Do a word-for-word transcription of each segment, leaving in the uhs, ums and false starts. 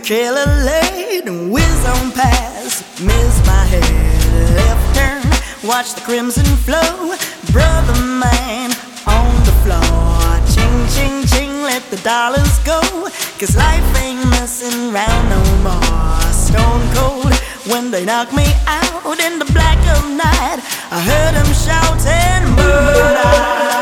Killer laid and whiz on past, miss my head, left turn, watch the crimson flow. Brother man on the floor, ching, ching, ching, let the dollars go, 'cause life ain't messing round no more. Stone cold when they knock me out in the black of night, I heard them shouting murder.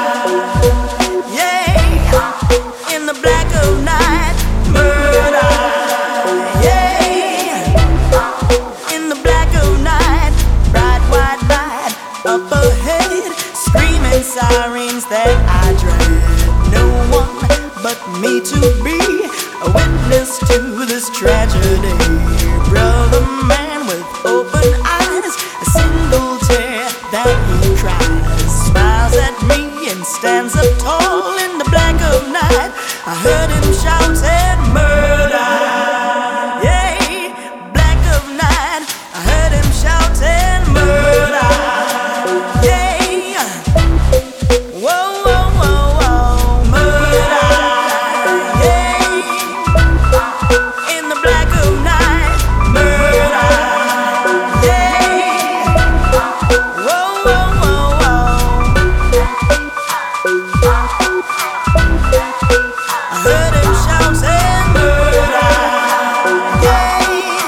Yeah, in the black of night, murder. Yeah, in the black of night, bright white light up ahead, screaming sirens that I dread. No one but me to be a witness to this tragedy. Brother man with open eyes, a single tear that he cries, smiles at me and stands up tall in the black of night. I heard him shouting murder. Yeah, black of night, I heard him shouting murder. Yeah, whoa, whoa, whoa, whoa, murder. Yeah, in the black of night, murder. Yeah, whoa, whoa, whoa, whoa. I heard him shouting murder. Yeah,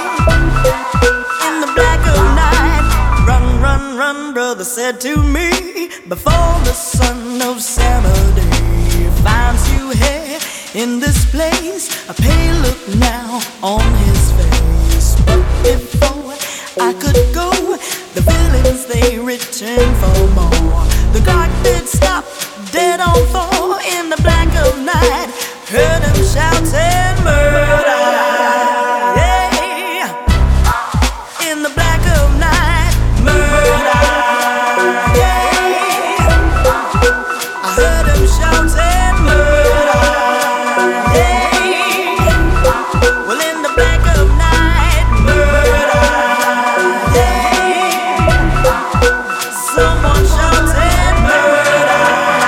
in the black of night, run, run, run, brother said to me, before the son of Saturday finds you here in this place. A pale look now on his face, but before I could go, the villains they returned for more. The guard did stop dead on four in the black of night, heard him shouting murder. Yeah, in the black of night, murder. Yeah, I heard him shouting murder. Yeah, well in the black of night, murder. Yeah, someone shouting murder.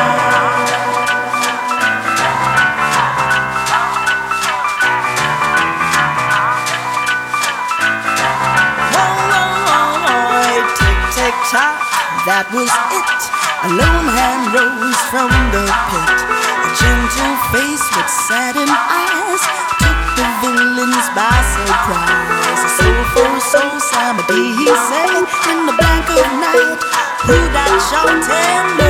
Whoa, whoa, whoa, whoa, tick, tick, tock, that was it. A lone hand rose from the pit, a gentle face with saddened eyes took the villains by surprise. A soulful soul, Samedi, he said, in the black of night, who that shouting